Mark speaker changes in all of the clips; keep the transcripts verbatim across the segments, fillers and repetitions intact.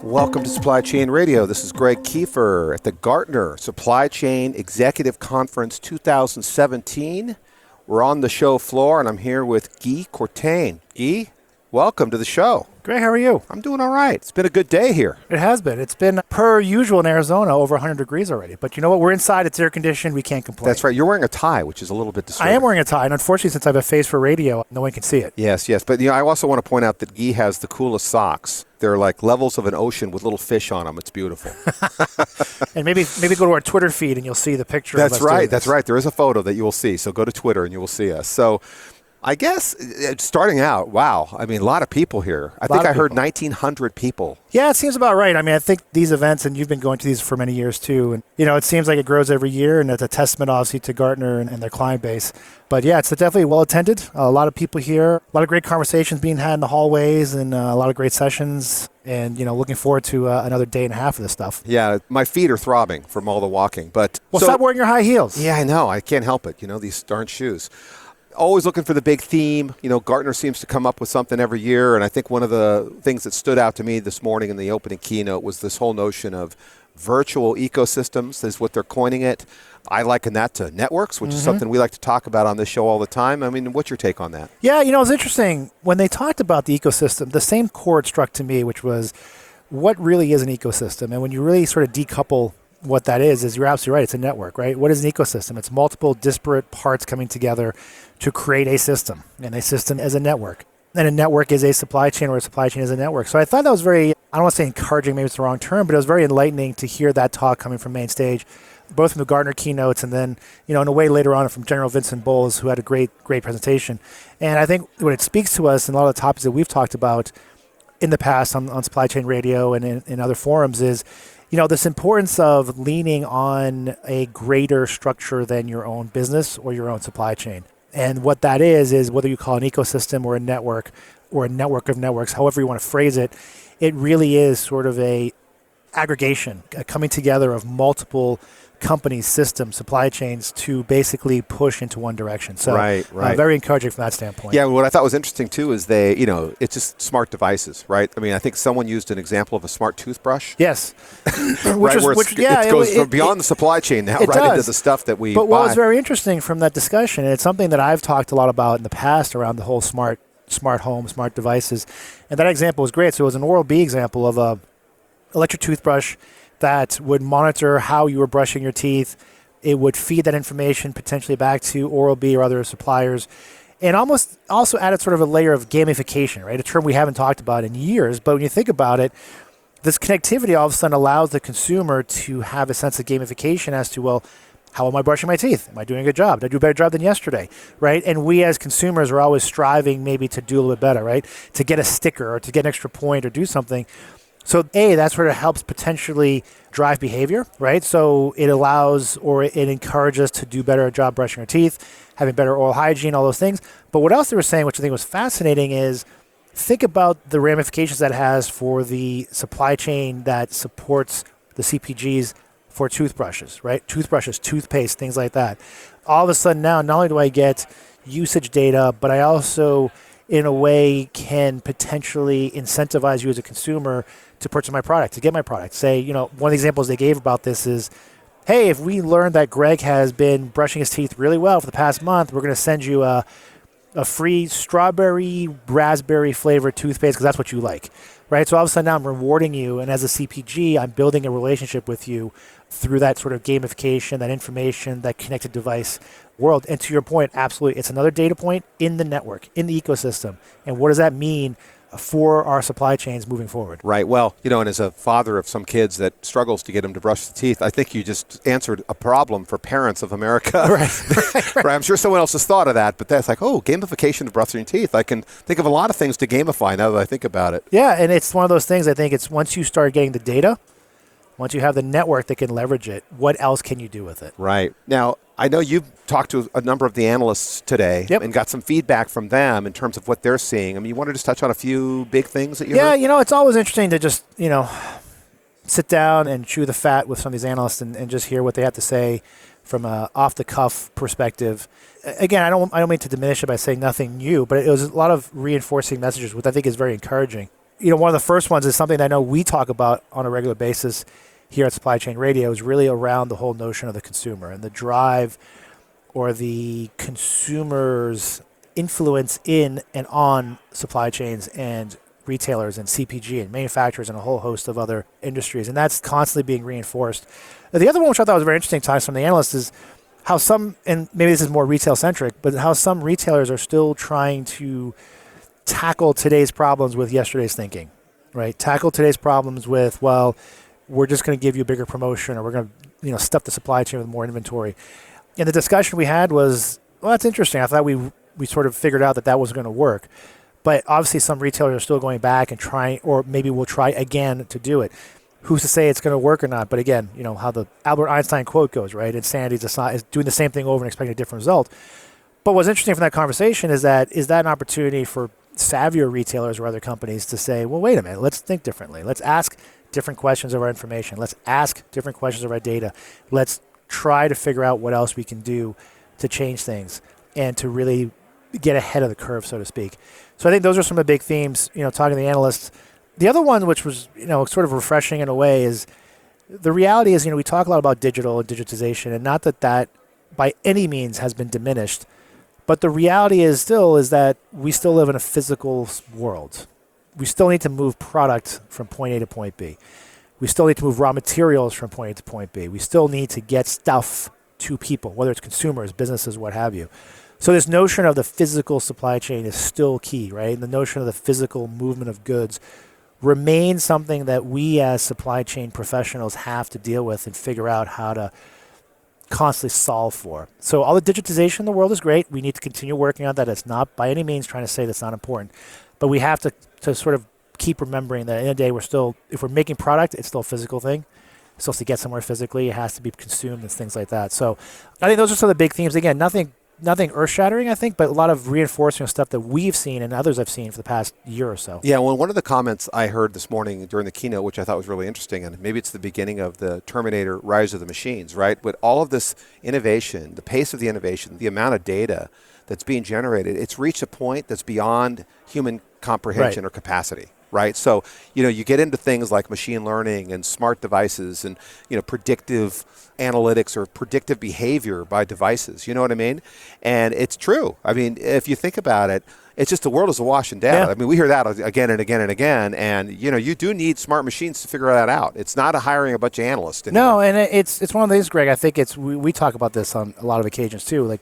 Speaker 1: Welcome to Supply Chain Radio. This is Greg Kiefer at the Gartner Supply Chain Executive Conference two thousand seventeen. We're on the show floor, and I'm here with Guy Courtain. Guy, welcome to the show.
Speaker 2: Great, how are you?
Speaker 1: I'm doing all right. It's been a good day here.
Speaker 2: It has been. It's been, per usual in Arizona, over one hundred degrees already. But you know what? We're inside. It's air conditioned. We can't complain.
Speaker 1: That's right. You're wearing a tie, which is a little bit disturbing.
Speaker 2: I am wearing a tie, and unfortunately, since I have a face for radio, no one can see it.
Speaker 1: Yes, yes. But you know, I also want to point out that Guy has the coolest socks. They're like levels of an ocean with little fish on them. It's beautiful.
Speaker 2: And maybe maybe go to our Twitter feed, and you'll see the picture
Speaker 1: That's
Speaker 2: of us
Speaker 1: right.
Speaker 2: doing
Speaker 1: That's
Speaker 2: this.
Speaker 1: right. There is a photo that you will see. So go to Twitter, and you will see us. So I guess uh, starting out, wow. I mean, a lot of people here. I think I heard nineteen hundred people.
Speaker 2: Yeah, it seems about right. I mean, I think these events, and you've been going to these for many years too, and you know, it seems like it grows every year, and it's a testament, obviously, to Gartner and, and their client base. But yeah, it's definitely well attended. A lot of people here, a lot of great conversations being had in the hallways, and uh, a lot of great sessions. And you know, looking forward to uh, another day and a half of this stuff.
Speaker 1: Yeah, my feet are throbbing from all the walking. But
Speaker 2: well,
Speaker 1: so,
Speaker 2: stop wearing your high heels.
Speaker 1: Yeah, I know. I can't help it. You know, these darn shoes. Always looking for the big theme. You know, Gartner seems to come up with something every year. And I think one of the things that stood out to me this morning in the opening keynote was this whole notion of virtual ecosystems is what they're coining it. I liken that to networks, which mm-hmm. is something we like to talk about on this show all the time. I mean, what's your take on that?
Speaker 2: Yeah, you know, it's interesting. When they talked about the ecosystem, the same chord struck to me, which was what really is an ecosystem? And when you really sort of decouple what that is, is you're absolutely right. It's a network, right? What is an ecosystem? It's multiple disparate parts coming together to create a system, and a system is a network. And a network is a supply chain, or a supply chain is a network. So I thought that was very, I don't want to say encouraging, maybe it's the wrong term, but it was very enlightening to hear that talk coming from main stage, both from the Gartner keynotes and then, you know, in a way later on from General Vincent Bowles, who had a great, great presentation. And I think what it speaks to us and a lot of the topics that we've talked about in the past on, on Supply Chain Radio and in, in other forums is, you know, this importance of leaning on a greater structure than your own business or your own supply chain. And what that is, is whether you call it an ecosystem or a network or a network of networks, however you want to phrase it, it really is sort of a aggregation, a coming together of multiple companies, systems, supply chains to basically push into one direction. So
Speaker 1: right, right.
Speaker 2: Uh, very encouraging from that standpoint.
Speaker 1: Yeah, what I thought was interesting too is they, you know, it's just smart devices, right? I mean, I think someone used an example of a smart toothbrush.
Speaker 2: Yes.
Speaker 1: which
Speaker 2: right,
Speaker 1: was,
Speaker 2: which,
Speaker 1: it,
Speaker 2: yeah,
Speaker 1: it goes
Speaker 2: it,
Speaker 1: beyond
Speaker 2: it,
Speaker 1: the supply chain now, right
Speaker 2: does.
Speaker 1: into the stuff that we
Speaker 2: But
Speaker 1: buy.
Speaker 2: what was very interesting from that discussion, and it's something that I've talked a lot about in the past around the whole smart smart home, smart devices, and that example was great. So it was an Oral-B example of a electric toothbrush that would monitor how you were brushing your teeth. It would feed that information potentially back to Oral-B or other suppliers, and almost also added sort of a layer of gamification, right? A term we haven't talked about in years, but when you think about it, this connectivity all of a sudden allows the consumer to have a sense of gamification as to, well, how am I brushing my teeth? Am I doing a good job? Did I do a better job than yesterday, right? And we as consumers are always striving maybe to do a little bit better, right? To get a sticker or to get an extra point or do something. So A, that sort of helps potentially drive behavior, right? So it allows or it encourages us to do better job brushing our teeth, having better oral hygiene, all those things. But what else they were saying, which I think was fascinating, is think about the ramifications that has for the supply chain that supports the C P Gs for toothbrushes, right? Toothbrushes, toothpaste, things like that. All of a sudden now, not only do I get usage data, but I also, in a way, can potentially incentivize you as a consumer to purchase my product, to get my product. Say, you know, one of the examples they gave about this is, hey, if we learned that Greg has been brushing his teeth really well for the past month, we're going to send you a, a free strawberry, raspberry flavored toothpaste because that's what you like, right? So all of a sudden now I'm rewarding you, and as a C P G, I'm building a relationship with you through that sort of gamification, that information, that connected device world. And to your point, absolutely, it's another data point in the network, in the ecosystem. And what does that mean for our supply chains moving forward?
Speaker 1: Right. Well, you know, and as a father of some kids that struggles to get them to brush their teeth, I think you just answered a problem for parents of America.
Speaker 2: Right. right, right.
Speaker 1: Right. I'm sure someone else has thought of that, but that's like, oh, gamification of brushing teeth. I can think of a lot of things to gamify now that I think about it.
Speaker 2: Yeah, and it's one of those things, I think it's once you start getting the data, once you have the network that can leverage it, what else can you do with it?
Speaker 1: Right. Now, I know you've talked to a number of the analysts today
Speaker 2: yep.
Speaker 1: and got some feedback from them in terms of what they're seeing. I mean, you want to just touch on a few big things that you
Speaker 2: Yeah,
Speaker 1: heard?
Speaker 2: you know, it's always interesting to just, you know, sit down and chew the fat with some of these analysts and, and just hear what they have to say from a off-the-cuff perspective. Again, I don't I don't mean to diminish it by saying nothing new, but it was a lot of reinforcing messages, which I think is very encouraging. you know, one of the first ones is something that I know we talk about on a regular basis here at Supply Chain Radio is really around the whole notion of the consumer and the drive or the consumer's influence in and on supply chains and retailers and C P G and manufacturers and a whole host of other industries. And that's constantly being reinforced. The other one, which I thought was very interesting, talking to some of the analysts, is how some, and maybe this is more retail centric, but how some retailers are still trying to tackle today's problems with yesterday's thinking, right? Tackle today's problems with, well, we're just going to give you a bigger promotion, or we're going to, you know, stuff the supply chain with more inventory. And the discussion we had was, well, that's interesting. I thought we we sort of figured out that that wasn't going to work. But obviously some retailers are still going back and trying, or maybe we'll try again to do it. Who's to say it's going to work or not? But again, you know, how the Albert Einstein quote goes, right? Insanity is not, is doing the same thing over and expecting a different result. But what's interesting from that conversation is that, is that an opportunity for savvier retailers or other companies to say, well, wait a minute, let's think differently. Let's ask different questions of our information. Let's ask different questions of our data. Let's try to figure out what else we can do to change things and to really get ahead of the curve, so to speak. So I think those are some of the big themes, you know, talking to the analysts. The other one, which was, you know, sort of refreshing in a way, is the reality is, you know, we talk a lot about digital and digitization, and not that that by any means has been diminished, but the reality is still is that we still live in a physical world. We still need to move product from point A to point B. We still need to move raw materials from point A to point B. We still need to get stuff to people, whether it's consumers, businesses, what have you. So this notion of the physical supply chain is still key, right? And the notion of the physical movement of goods remains something that we as supply chain professionals have to deal with and figure out how to constantly solve for. So all the digitization in the world is great. We need to continue working on that. It's not by any means trying to say that's not important. But we have to, to sort of keep remembering that at the end of the day, we're still, if we're making product, it's still a physical thing. It's supposed to get somewhere physically. It has to be consumed and things like that. So I think those are some of the big themes. Again, nothing nothing earth-shattering, I think, but a lot of reinforcing of stuff that we've seen and others have seen for the past year or so.
Speaker 1: Yeah, well, one of the comments I heard this morning during the keynote, which I thought was really interesting, and maybe it's the beginning of the Terminator Rise of the Machines, right? But all of this innovation, the pace of the innovation, the amount of data that's being generated, it's reached a point that's beyond human comprehension
Speaker 2: Right.
Speaker 1: or capacity. Right. So, you know, you get into things like machine learning and smart devices and, you know, predictive analytics or predictive behavior by devices. You know what I mean? And it's true. I mean, if you think about it, it's just the world is awash in data.
Speaker 2: Yeah.
Speaker 1: I mean, we hear that again and again and again. And, you know, you do need smart machines to figure that out. It's not a hiring a bunch of analysts anymore.
Speaker 2: No, and it- it's it's one of the things, Greg. I think it's we, we talk about this on a lot of occasions too. Like,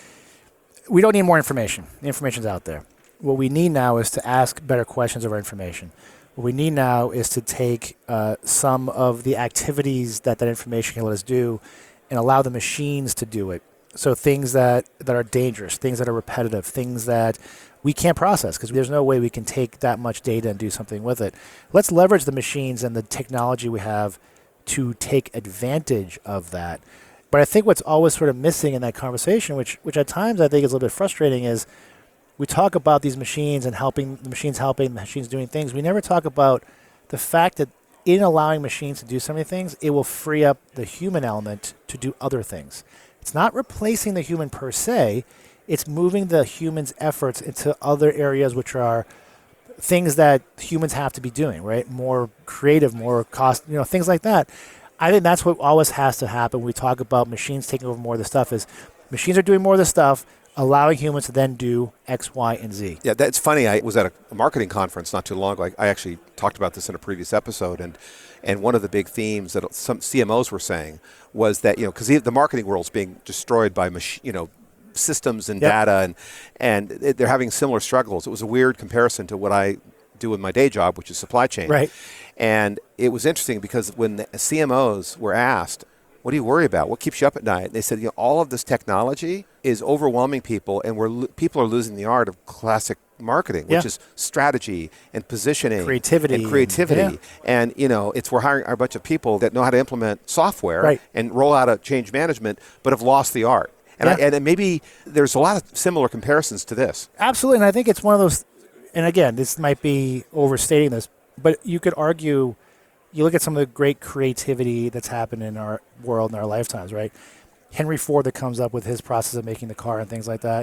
Speaker 2: we don't need more information. The information's out there. What we need now is to ask better questions of our information. What we need now is to take uh, some of the activities that that information can let us do and allow the machines to do it. So things that, that are dangerous, things that are repetitive, things that we can't process because there's no way we can take that much data and do something with it. Let's leverage the machines and the technology we have to take advantage of that. But I think what's always sort of missing in that conversation, which which at times I think is a little bit frustrating, is we talk about these machines and helping the machines helping the machines doing things. We never talk about the fact that in allowing machines to do so many things, it will free up the human element to do other things. It's not replacing the human per se. It's moving the human's efforts into other areas which are things that humans have to be doing, right? More creative, more cost, you know, things like that. I think that's what always has to happen when we talk about machines taking over more of the stuff is machines are doing more of the stuff, allowing humans to then do X, Y, and Z.
Speaker 1: Yeah, that's funny. I was at a, a marketing conference not too long ago. I, I actually talked about this in a previous episode, and and one of the big themes that some C M Os were saying was that, you know, because the marketing world's being destroyed by mach- you know systems and
Speaker 2: Yep.
Speaker 1: data, and and it, they're having similar struggles. It was a weird comparison to what I do in my day job, which is supply chain.
Speaker 2: Right.
Speaker 1: And it was interesting because when the C M Os were asked, what do you worry about? What keeps you up at night? They said, you know, all of this technology is overwhelming people, and we're lo- people are losing the art of classic marketing, which
Speaker 2: Yeah.
Speaker 1: is strategy and positioning,
Speaker 2: Creativity
Speaker 1: and
Speaker 2: and-
Speaker 1: creativity.
Speaker 2: yeah.
Speaker 1: And you know, it's we're hiring a bunch of people that know how to implement software
Speaker 2: Right.
Speaker 1: and roll out a change management, but have lost the art. And, I,
Speaker 2: Yeah.
Speaker 1: and maybe there's a lot of similar comparisons to this.
Speaker 2: Absolutely, and I think it's one of those, and again, this might be overstating this, but you could argue, you look at some of the great creativity that's happened in our world in our lifetimes, right? Henry Ford that comes up with his process of making the car and things like that, and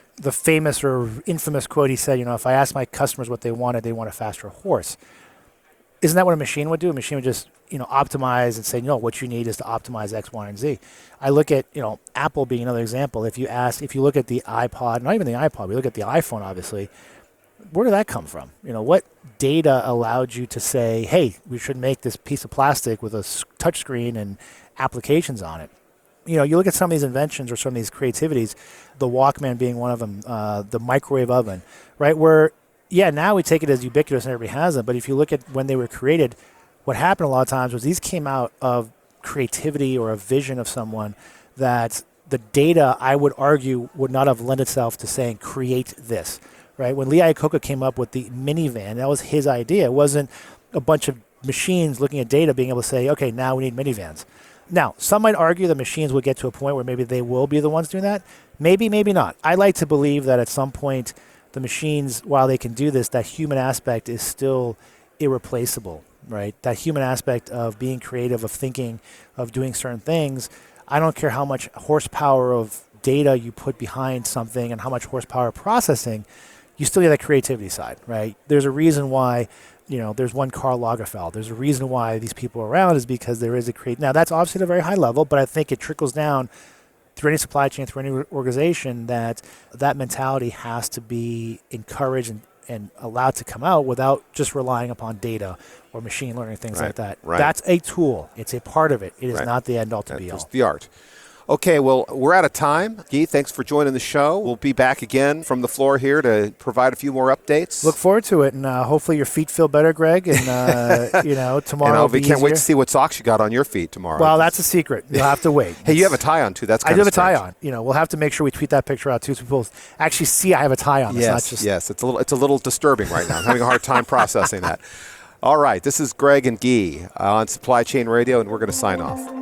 Speaker 2: the famous or infamous quote he said, you know, if I asked my customers what they wanted, they want a faster horse. Isn't that what a machine would do? A machine would just, you know, optimize and say, no, what you need is to optimize X, Y, and Z. I look at, you know, Apple being another example. If you ask, if you look at the iPod, not even the iPod, we look at the iPhone, obviously, where did that come from? You know, what data allowed you to say, hey, we should make this piece of plastic with a touchscreen and applications on it? You know, you look at some of these inventions or some of these creativities, the Walkman being one of them, uh, the microwave oven, right? Where, yeah, now we take it as ubiquitous and everybody has them. But if you look at when they were created, what happened a lot of times was these came out of creativity or a vision of someone that the data, I would argue, would not have lent itself to saying, create this, right? When Lee Iacocca came up with the minivan, that was his idea. It wasn't a bunch of machines looking at data being able to say, okay, now we need minivans. Now, some might argue the machines will get to a point where maybe they will be the ones doing that. Maybe, maybe not. I like to believe that at some point, the machines, while they can do this, that human aspect is still irreplaceable, right? That human aspect of being creative, of thinking, of doing certain things. I don't care how much horsepower of data you put behind something and how much horsepower processing, you still have that creativity side, right? There's a reason why, you know, there's one Karl Lagerfeld. There's a reason why these people are around is because there is a create. Now, that's obviously at a very high level, but I think it trickles down through any supply chain, through any organization, that that mentality has to be encouraged and, and allowed to come out without just relying upon data or machine learning, things
Speaker 1: right,
Speaker 2: like that.
Speaker 1: Right.
Speaker 2: That's a tool. It's a part of it. It is
Speaker 1: right.
Speaker 2: not the end all to be
Speaker 1: That's
Speaker 2: all.
Speaker 1: the art. Okay, well, we're out of time. Guy, thanks for joining the show. We'll be back again from the floor here to provide a few more updates.
Speaker 2: Look forward to it, and uh, hopefully your feet feel better, Greg. And uh, you know, tomorrow.
Speaker 1: And I'll
Speaker 2: will
Speaker 1: be,
Speaker 2: be
Speaker 1: can't
Speaker 2: easier.
Speaker 1: wait to see what socks you got on your feet tomorrow.
Speaker 2: Well, that's a secret. You'll have to wait.
Speaker 1: Hey, you have a tie on too. That's
Speaker 2: I
Speaker 1: kind
Speaker 2: do
Speaker 1: of
Speaker 2: have a tie
Speaker 1: strange.
Speaker 2: on. You know, we'll have to make sure we tweet that picture out too, so people actually see I have a tie on. It's
Speaker 1: Yes,
Speaker 2: not just
Speaker 1: yes, it's a little, it's a little disturbing right now. I'm having a hard time processing that. All right, this is Greg and Guy uh, on Supply Chain Radio, and we're going to sign off.